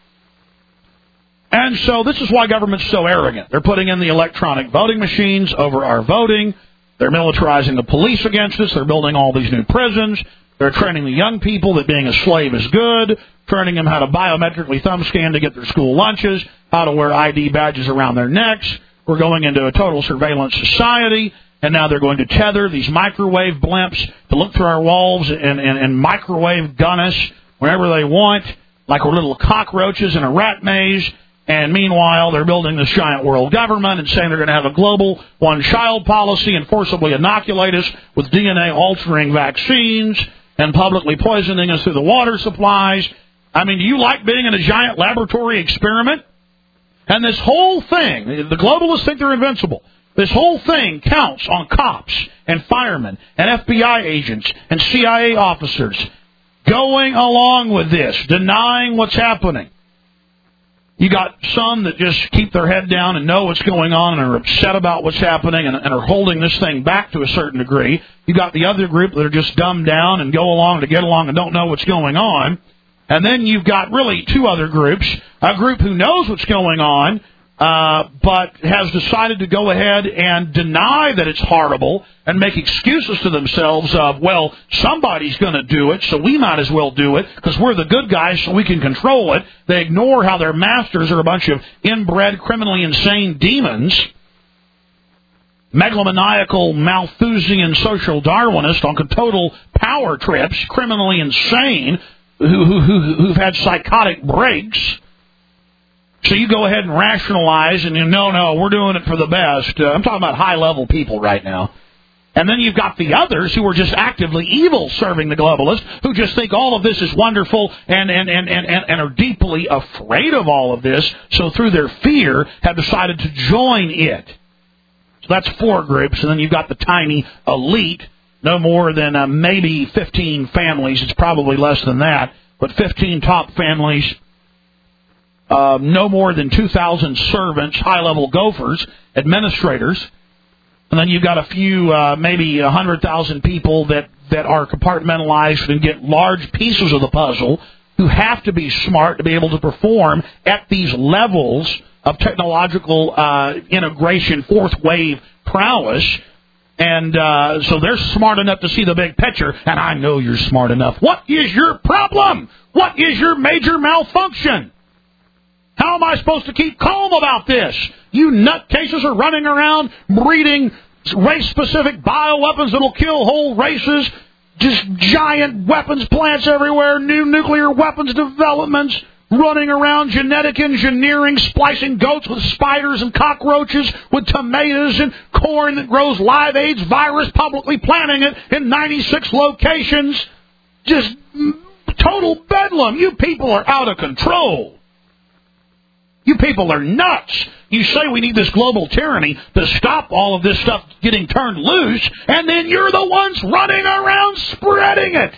And so this is why government's so arrogant. They're putting in the electronic voting machines over our voting. They're militarizing the police against us. They're building all these new prisons. They're training the young people that being a slave is good, training them how to biometrically thumb scan to get their school lunches, how to wear I D badges around their necks. We're going into a total surveillance society, and now they're going to tether these microwave blimps to look through our walls and, and, and microwave gun us whenever they want, like we're little cockroaches in a rat maze. And meanwhile, they're building this giant world government and saying they're going to have a global one-child policy and forcibly inoculate us with D N A-altering vaccines and publicly poisoning us through the water supplies. I mean, do you like being in a giant laboratory experiment? And this whole thing, the globalists think they're invincible. This whole thing counts on cops and firemen and F B I agents and C I A officers going along with this, denying what's happening. You got some that just keep their head down and know what's going on and are upset about what's happening and, and are holding this thing back to a certain degree. You got the other group that are just dumbed down and go along to get along and don't know what's going on. And then you've got really two other groups, a group who knows what's going on, uh, but has decided to go ahead and deny that it's horrible and make excuses to themselves of, well, somebody's going to do it, so we might as well do it because we're the good guys so we can control it. They ignore how their masters are a bunch of inbred, criminally insane demons, megalomaniacal, Malthusian social Darwinists on total power trips, criminally insane, who, who, who, who've had psychotic breaks. So you go ahead and rationalize and you no, no, we're doing it for the best. Uh, I'm talking about high-level people right now. And then you've got the others who are just actively evil serving the globalists, who just think all of this is wonderful and, and, and, and, and are deeply afraid of all of this, so through their fear have decided to join it. So that's four groups, and then you've got the tiny elite, no more than uh, maybe fifteen families. It's probably less than that, but fifteen top families. Uh, no more than two thousand servants, high-level gophers, administrators. And then you've got a few, uh, maybe one hundred thousand people that, that are compartmentalized and get large pieces of the puzzle who have to be smart to be able to perform at these levels of technological uh, integration, fourth wave prowess. And uh, so they're smart enough to see the big picture, and I know you're smart enough. What is your problem? What is your major malfunction? How am I supposed to keep calm about this? You nutcases are running around breeding race-specific bioweapons that'll kill whole races, just giant weapons plants everywhere, new nuclear weapons developments, running around genetic engineering, splicing goats with spiders and cockroaches, with tomatoes and corn that grows live AIDS virus, publicly planting it in ninety-six locations. Just total bedlam. You people are out of control. You people are nuts. You say we need this global tyranny to stop all of this stuff getting turned loose, and then you're the ones running around spreading it.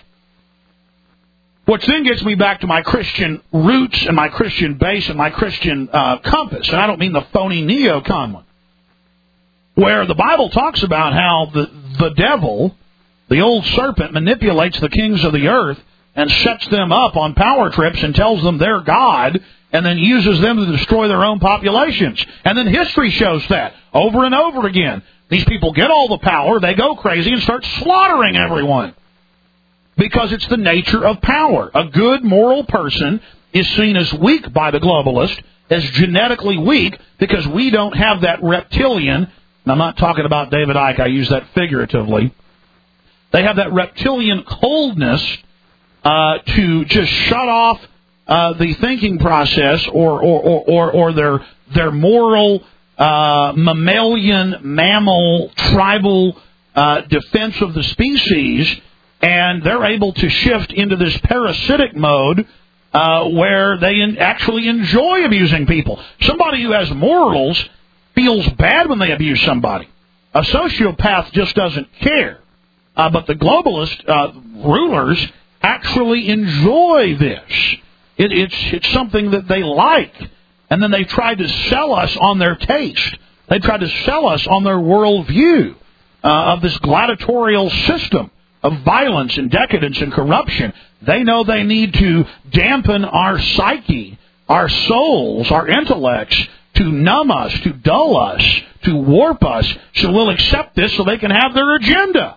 Which then gets me back to my Christian roots and my Christian base and my Christian uh, compass. And I don't mean the phony neocon one. Where the Bible talks about how the, the devil, the old serpent, manipulates the kings of the earth and sets them up on power trips and tells them they're God and then uses them to destroy their own populations. And then history shows that over and over again. These people get all the power, they go crazy and start slaughtering everyone. Because it's the nature of power. A good moral person is seen as weak by the globalist, as genetically weak, because we don't have that reptilian, and I'm not talking about David Icke, I use that figuratively. They have that reptilian coldness uh, to just shut off uh, the thinking process or or, or, or, or their their moral uh, mammalian, mammal, tribal uh, defense of the species, and they're able to shift into this parasitic mode uh, where they in, actually enjoy abusing people. Somebody who has morals feels bad when they abuse somebody. A sociopath just doesn't care. Uh, but the globalist uh, rulers actually enjoy this. It, it's it's something that they like. And then they try to sell us on their taste. They try to sell us on their worldview uh, of this gladiatorial system of violence and decadence and corruption. They know they need to dampen our psyche, our souls, our intellects, to numb us, to dull us, to warp us, so we'll accept this so they can have their agenda.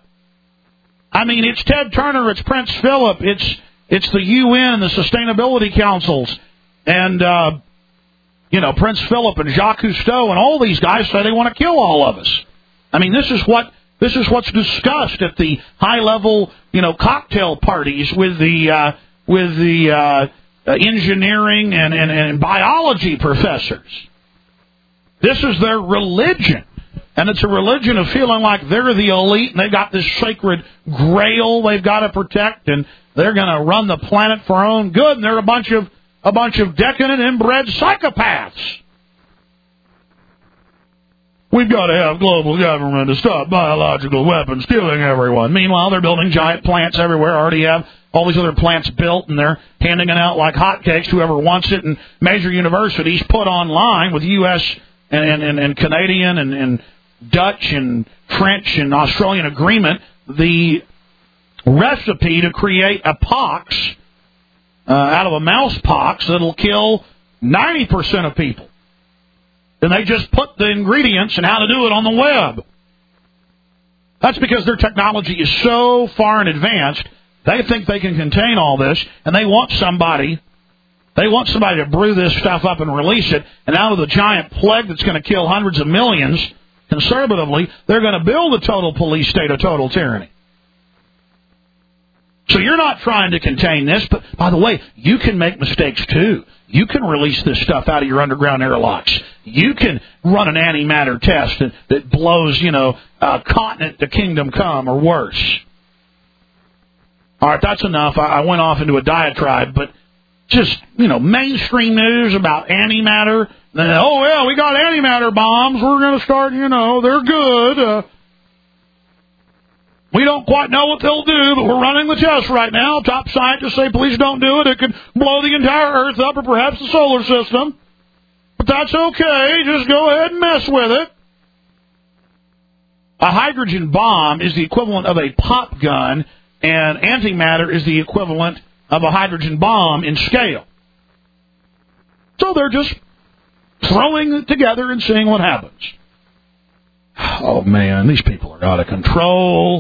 I mean, it's Ted Turner, it's Prince Philip, it's it's the U N and the Sustainability Councils, and, uh, you know, Prince Philip and Jacques Cousteau and all these guys say they want to kill all of us. I mean, this is what this is what's discussed at the high-level, you know, cocktail parties with the uh, with the uh, engineering and, and, and biology professors. This is their religion. And it's a religion of feeling like they're the elite and they've got this sacred grail they've got to protect, and they're going to run the planet for our own good, and they're a bunch of a bunch of decadent, inbred psychopaths. We've got to have global government to stop biological weapons killing everyone. Meanwhile, they're building giant plants everywhere, already have all these other plants built, and they're handing it out like hotcakes to whoever wants it, and major universities put online with U S and, and, and Canadian and, and Dutch and French and Australian agreement the recipe to create a pox uh, out of a mouse pox that'll kill ninety percent of people. And they just put the ingredients and how to do it on the web. That's because their technology is so far in advance, they think they can contain all this, and they want somebody, they want somebody to brew this stuff up and release it, and out of the giant plague that's going to kill hundreds of millions, conservatively, they're going to build a total police state of total tyranny. So you're not trying to contain this, but by the way, you can make mistakes too. You can release this stuff out of your underground airlocks. You can run an antimatter test that, that blows, you know, a continent to kingdom come or worse. All right, that's enough. I, I went off into a diatribe, but just, you know, mainstream news about antimatter. Then, oh, yeah, we got antimatter bombs. We're going to start, you know, they're good. Uh, we don't quite know what they'll do, but we're running the test right now. Top scientists say, please don't do it. It could blow the entire Earth up or perhaps the solar system. But that's okay. Just go ahead and mess with it. A hydrogen bomb is the equivalent of a pop gun, and antimatter is the equivalent of a hydrogen bomb in scale. So they're just throwing it together and seeing what happens. Oh, man, these people are out of control.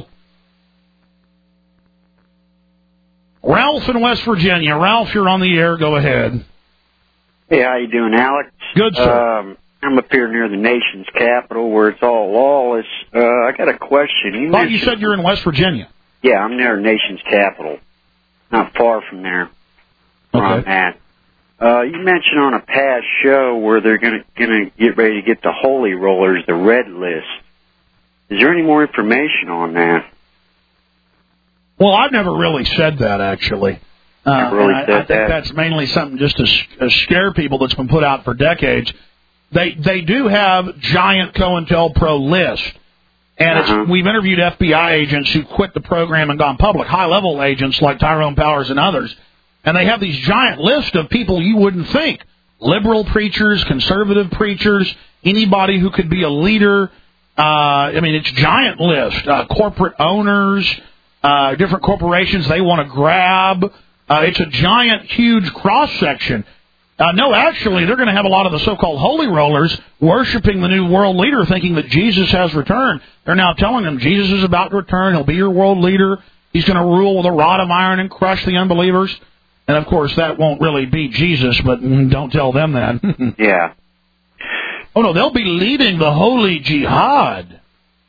Ralph in West Virginia. Ralph, you're on the air. Go ahead. Hey, how you doing, Alex? Good, sir. Um, I'm up here near the nation's capital where it's all lawless. Uh, I got a question. You, oh, you said you're in West Virginia. Yeah, I'm near the nation's capital. Not far from there where Okay. I'm at. Uh, you mentioned on a past show where they're going to going to get ready to get the holy rollers, the red list. Is there any more information on that? Well, I've never really said that, actually. Uh, Never really and I, said I think that. that's mainly something just to, to scare people that's been put out for decades. They they do have giant COINTELPRO list, and Uh-huh. it's, we've interviewed F B I agents who quit the program and gone public, high-level agents like Tyrone Powers and others, and they have these giant lists of people you wouldn't think. Liberal preachers, conservative preachers, anybody who could be a leader. Uh, I mean, it's giant list. Uh, corporate owners, uh, different corporations they want to grab. Uh, it's a giant, huge cross-section. Uh, no, actually, they're going to have a lot of the so-called holy rollers worshiping the new world leader, thinking that Jesus has returned. They're now telling them Jesus is about to return. He'll be your world leader. He's going to rule with a rod of iron and crush the unbelievers. And, of course, that won't really be Jesus, but don't tell them that. Yeah. Oh, no, they'll be leading the holy jihad.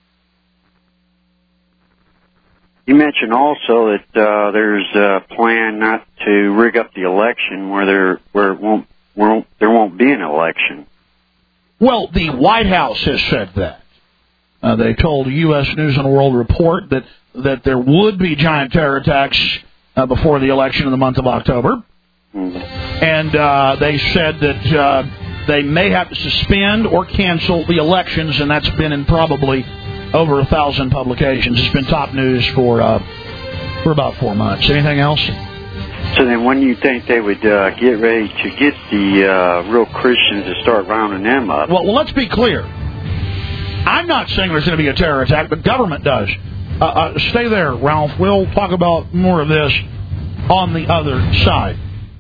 You mentioned also that uh, there's a plan not to rig up the election where there where it won't, won't there won't be an election. Well, the White House has said that. Uh, they told U S News and World Report that that there would be giant terror attacks uh, before the election in the month of October, Mm-hmm. and uh, they said that uh, they may have to suspend or cancel the elections, and that's been in probably over a thousand publications. It's been top news for uh, for about four months. Anything else? So then when do you think they would uh, get ready to get the uh, real Christians to start rounding them up? Well, well, let's be clear. I'm not saying there's going to be a terror attack, but government does. Uh, uh, stay there, Ralph. We'll talk about more of this on the other side.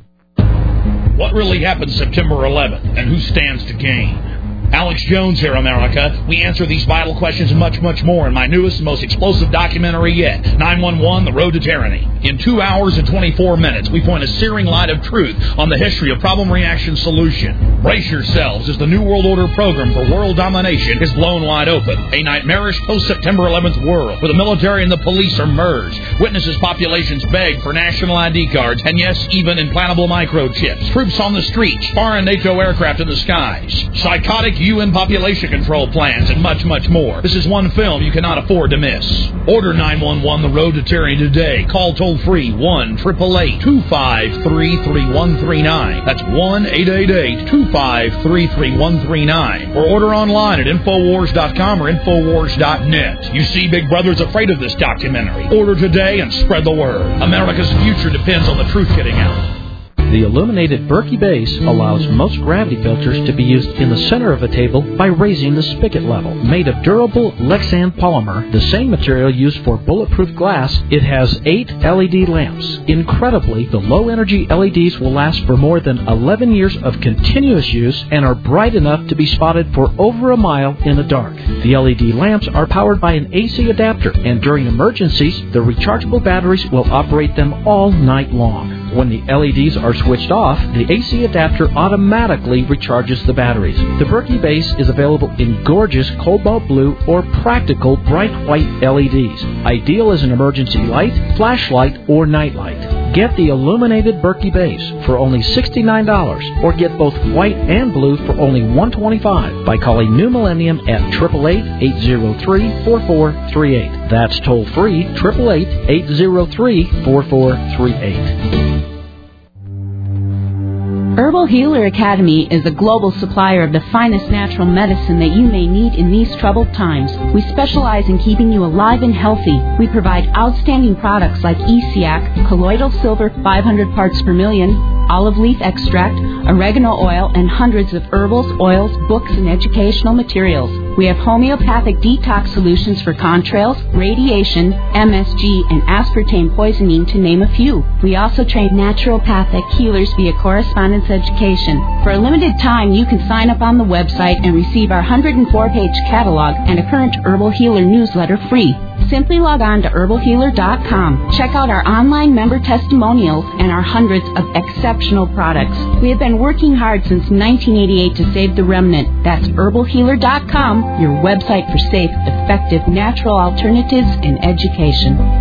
What really happened September eleventh, and who stands to gain? Alex Jones here, America. We answer these vital questions and much, much more in my newest and most explosive documentary yet, nine one one, The Road to Tyranny. In two hours and twenty-four minutes, we point a searing light of truth on the history of problem-reaction solution. Brace yourselves as the New World Order program for world domination is blown wide open. A nightmarish post-September eleventh world where the military and the police are merged. Witnesses populations beg for national I D cards, and yes, even implantable microchips. Troops on the streets, foreign NATO aircraft in the skies. Psychotic U N population control plans, and much, much more. This is one film you cannot afford to miss. Order nine one one The Road to Tyranny today. Call toll-free one eight eight eight, two five three, three one three nine. That's one eight eight eight, two five three, three one three nine. Or order online at Infowars dot com or Infowars dot net. You see, Big Brother's afraid of this documentary. Order today and spread the word. America's future depends on the truth getting out. The illuminated Berkey base allows most gravity filters to be used in the center of a table by raising the spigot level. Made of durable Lexan polymer, the same material used for bulletproof glass, it has eight L E D lamps. Incredibly, the low-energy L E Ds will last for more than eleven years of continuous use and are bright enough to be spotted for over a mile in the dark. The L E D lamps are powered by an A C adapter, and during emergencies, the rechargeable batteries will operate them all night long. When the L E Ds are switched off, the A C adapter automatically recharges the batteries. The Berkey base is available in gorgeous cobalt blue or practical bright white L E Ds. Ideal as an emergency light, flashlight, or nightlight. Get the illuminated Berkey base for only sixty-nine dollars, or get both white and blue for only one hundred twenty-five dollars by calling New Millennium at eight eight eight, eight zero three, four four three eight. That's toll free, eight eight eight, eight zero three, four four three eight. Herbal Healer Academy is a global supplier of the finest natural medicine that you may need in these troubled times. We specialize in keeping you alive and healthy. We provide outstanding products like E C A C, colloidal silver five hundred parts per million, olive leaf extract, oregano oil, and hundreds of herbals, oils, books, and educational materials. We have homeopathic detox solutions for contrails, radiation, M S G, and aspartame poisoning, to name a few. We also train naturopathic healers via correspondence education. For a limited time, you can sign up on the website and receive our one hundred four page catalog and a current Herbal Healer newsletter free. Simply log on to herbal healer dot com. Check out our online member testimonials and our hundreds of exceptional products. We have been working hard since nineteen eighty-eight to save the remnant. That's herbal healer dot com, your website for safe, effective, natural alternatives in education.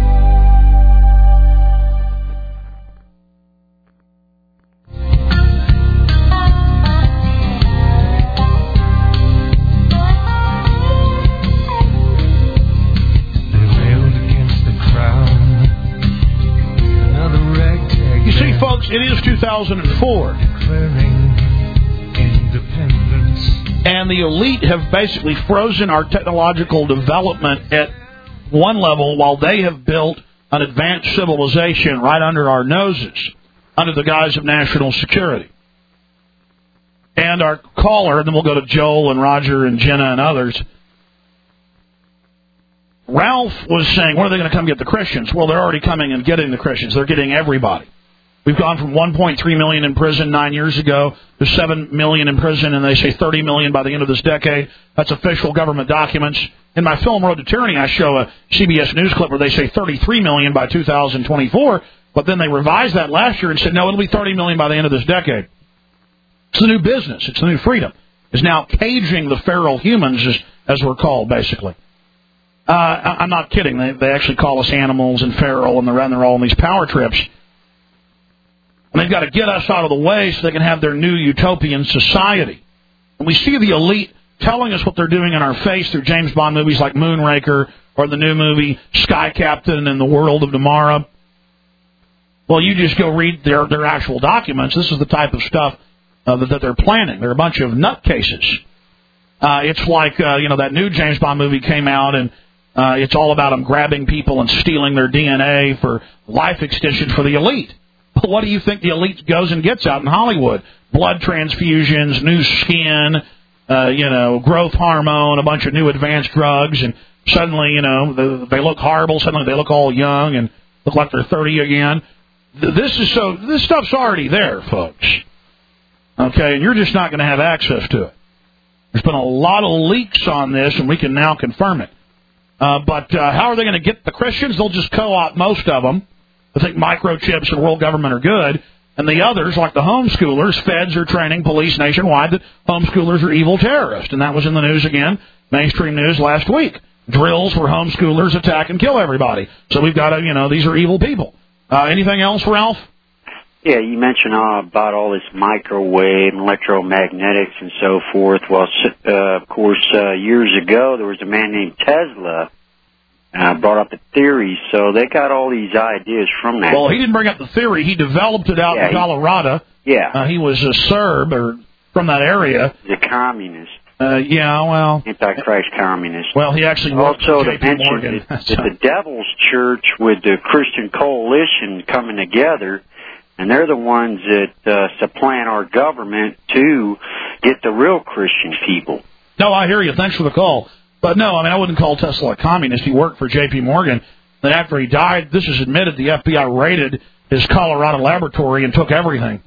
It is two thousand four. And the elite have basically frozen our technological development at one level while they have built an advanced civilization right under our noses, under the guise of national security. And our caller, and then we'll go to Joel and Roger and Jenna and others, Ralph was saying, when are they going to come get the Christians? Well, they're already coming and getting the Christians. They're getting everybody. We've gone from one point three million in prison nine years ago to seven million in prison, and they say thirty million by the end of this decade. That's official government documents. In my film Road to Tyranny, I show a C B S News clip where they say thirty-three million by two thousand twenty-four, but then they revised that last year and said, no, it'll be thirty million by the end of this decade. It's the new business. It's the new freedom. It's now caging the feral humans, as, as we're called, basically. Uh, I, I'm not kidding. They, they actually call us animals and feral, and they're, and they're all on these power trips. And they've got to get us out of the way so they can have their new utopian society. And we see the elite telling us what they're doing in our face through James Bond movies like Moonraker or the new movie Sky Captain and the World of Tomorrow. Well, you just go read their, their actual documents. This is the type of stuff uh, that, that they're planning. They're a bunch of nutcases. Uh, it's like, uh, you know, that new James Bond movie came out, and uh, it's all about them grabbing people and stealing their D N A for life extension for the elite. But what do you think the elite goes and gets out in Hollywood? Blood transfusions, new skin, uh, you know, growth hormone, a bunch of new advanced drugs, and suddenly, you know, they look horrible. Suddenly they look all young and look like they're thirty again. This is so. This stuff's already there, folks. Okay, and you're just not going to have access to it. There's been a lot of leaks on this, and we can now confirm it. Uh, but uh, how are they going to get the Christians? They'll just co-opt most of them. I think microchips and world government are good. And the others, like the homeschoolers, feds are training police nationwide that homeschoolers are evil terrorists. And that was in the news again, mainstream news last week. Drills where homeschoolers attack and kill everybody. So we've got to, you know, these are evil people. Uh, anything else, Ralph? Yeah, you mentioned uh, about all this microwave and electromagnetics and so forth. Well, uh, of course, uh, years ago there was a man named Tesla uh, brought up the theory, so they got all these ideas from that. Well, he didn't bring up the theory. He developed it out yeah, in Colorado. He, yeah. Uh, he was a Serb or from that area. He's a communist. Uh, yeah, well... Antichrist communist. Well, he actually worked also for J P Morgan. that, that the Devil's Church with the Christian Coalition coming together, and they're the ones that uh, supplant our government to get the real Christian people. No, I hear you. Thanks for the call. But no, I mean, I wouldn't call Tesla a communist. He worked for J P Morgan. Then after he died, this is admitted, the F B I raided his Colorado laboratory and took everything.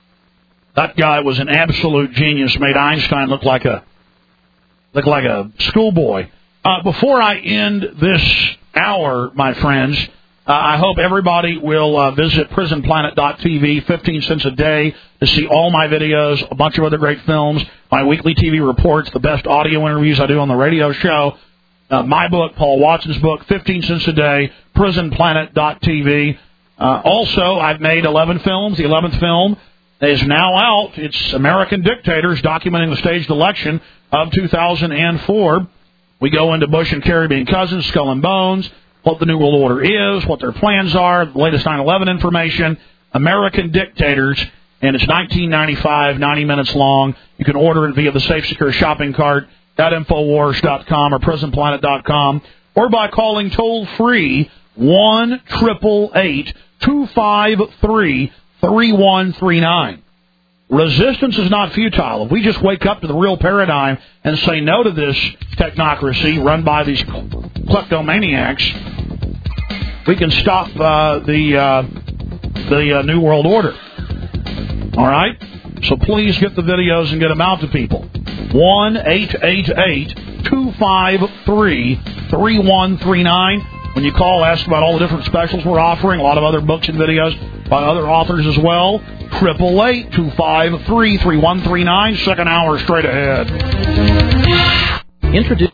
That guy was an absolute genius, made Einstein look like a look like a schoolboy. Uh, before I end this hour, my friends, uh, I hope everybody will uh, visit prison planet dot t v, fifteen cents a day to see all my videos, a bunch of other great films, my weekly T V reports, the best audio interviews I do on the radio show, uh, my book, Paul Watson's book, fifteen cents a day, prison planet dot t v. Uh, also, I've made eleven films. The eleventh film is now out. It's American Dictators, documenting the staged election of two thousand four. We go into Bush and Kerry being cousins, skull and bones, what the New World Order is, what their plans are, the latest nine eleven information, American Dictators, and it's nineteen ninety-five, ninety minutes long. You can order it via the Safe Secure shopping cart at Infowars dot com or Prison Planet dot com, or by calling toll-free one eight eight eight, two five three, three one three nine. Resistance is not futile. If we just wake up to the real paradigm and say no to this technocracy run by these kleptomaniacs, we can stop uh, the uh, the uh, New World Order. All right? So please get the videos and get them out to people. one eight eight eight, two five three, three one three nine. When you call, ask about all the different specials we're offering, a lot of other books and videos by other authors as well. eight eight eight, two five three, three one three nine. Second hour straight ahead. Introduce